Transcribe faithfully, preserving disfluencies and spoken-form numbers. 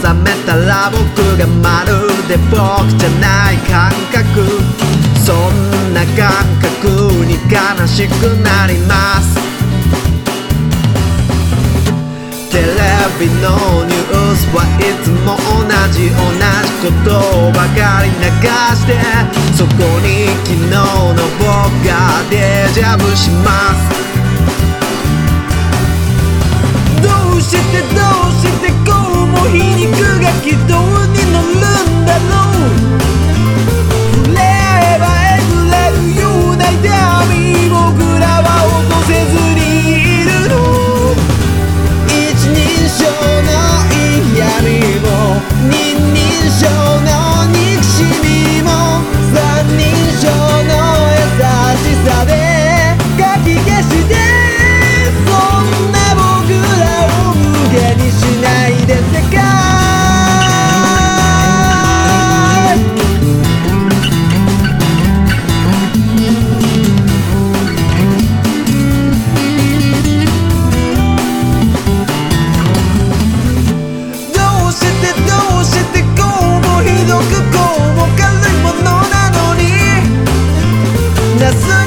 覚めたら僕がまるで僕じゃない感覚、そんな感覚に悲しくなります。テレビのニュースはいつも同じ同じことばかり流して、そこに昨日の僕がデジャブします。どうしてどうしてこうも皮肉が軌道に乗るんだろう。触れ合えばえぐれるような痛み、僕らは落とせずにいるの。一人称の嫌味も二人称の憎しみも三人称の優しさでかき消して、そんな僕らを無限にしないで世界。どうしてどうしてこうもひどくこうも軽いものなのに、なす